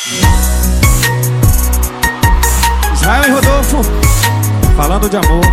Israel e Rodolfo, falando de amor.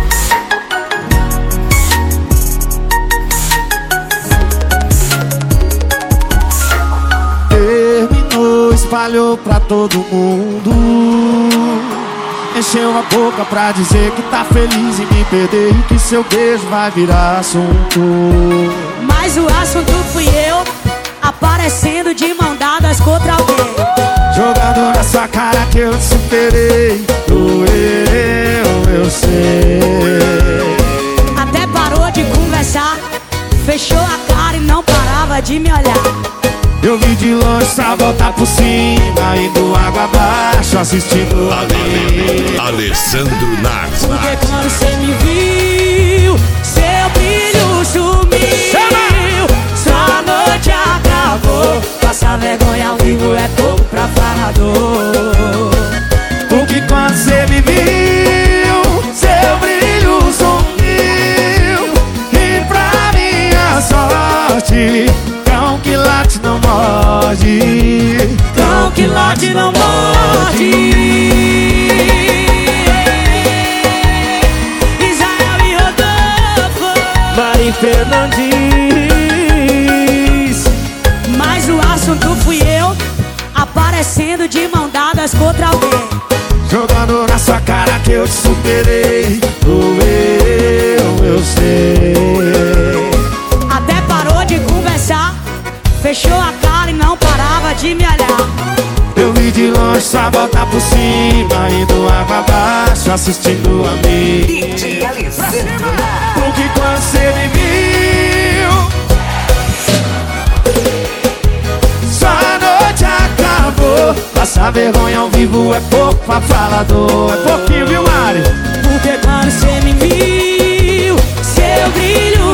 Terminou, espalhou pra todo mundo. Encheu a boca pra dizer que tá feliz em me perder e que seu beijo vai virar assunto. Mas o assunto fui eu, aparecendo de mão dadas contra alguém. Jogando na sua cara que eu te superei. Doeu, eu sei. Até parou de conversar, fechou a cara e não parava de me olhar. Eu vi de longe só voltar por cima, indo água abaixo, assistindo a mim. Alessandro Nardes. Porque quando você me viu, seu brilho sumiu. Sua noite acabou. Passar vergonha ao vivo é pouco pra falador. Porque quando você me viu, seu brilho sumiu. E pra minha sorte, cão que late não morde. Cão que late não morde. Israel e Rodolfo, Mari Fernandes. mas o assunto fui eu, aparecendo de mão dadas contra alguém. Jogando na sua cara que eu te superei. Doeu, eu sei. Até parou de conversar, fechou a cara e não parava de me olhar. Eu vi de longe só voltar por cima, indo água abaixo, assistindo a mim. DJ Alessandro. Porque quando você me viu, sua noite acabou. Passar vergonha ao vivo é pouco pra falador. É pouquinho, viu, Mari? Porque quando você me viu, seu brilho